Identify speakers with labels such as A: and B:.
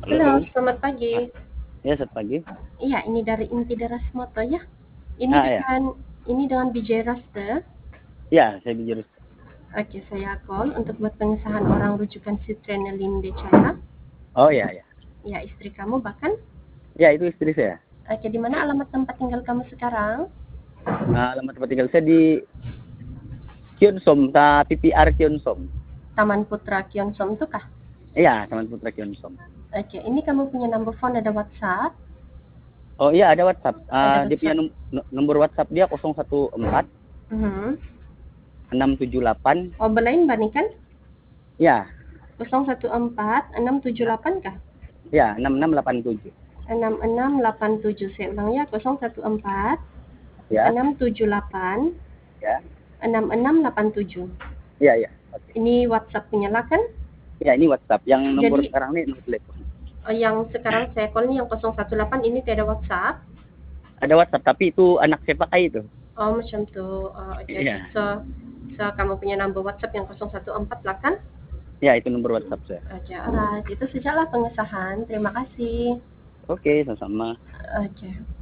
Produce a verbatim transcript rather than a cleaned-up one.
A: Halo,
B: Halo, selamat
A: ah,
B: pagi.
A: ya selamat pagi.
B: Iya, ini dari Inti Deras Moto ya. Ini
A: Ah, ya.
B: dengan ini dengan B J Raste.
A: Ya, saya Bijurus.
B: Oke, saya call untuk buat pengesahan orang rujukan Citrine Linde Caya.
A: Oh, ya, ya.
B: Ya, istri kamu bahkan.
A: Ya, itu istri saya.
B: Oke, di mana alamat tempat tinggal kamu sekarang?
A: Ah, alamat tempat tinggal saya di Kionsom, ta P P R Kionsom.
B: Taman Putra Kionsom itu kah?
A: Iya, Taman Putra Kionsom.
B: Oke, ini kamu punya number phone, ada WhatsApp?
A: Oh, iya ada WhatsApp.
B: Ada
A: Ah, dia punya
B: WhatsApp.
A: nom- no- nomor WhatsApp dia nol satu empat
B: Mhm.
A: enam tujuh delapan.
B: Oh, belain Bani kan?
A: Ya,
B: nol satu empat enam tujuh delapan kah?
A: ya enam enam delapan tujuh.
B: enam enam delapan tujuh. Saya ulang ya, nol satu empat
A: Ya,
B: enam tujuh delapan
A: ya.
B: enam enam delapan tujuh.
A: Iya, iya. Oke.
B: Ini WhatsApp punya kan?
A: Ya, ini WhatsApp. Yang nomor
B: Jadi
A: sekarang ini nomor telepon.
B: eh, yang sekarang saya call ini yang nol satu delapan ini tidak ada WhatsApp.
A: Ada WhatsApp, tapi itu anak saya pakai itu.
B: Oh macam tu. Oh, oke oke.
A: Iya.
B: So so kamu punya number WhatsApp yang nol satu empat lah kan?
A: Ya, itu nomor WhatsApp saya.
B: Oke, alright. Itu sajalah pengesahan. Terima kasih.
A: Oke, sama-sama.
B: Oke.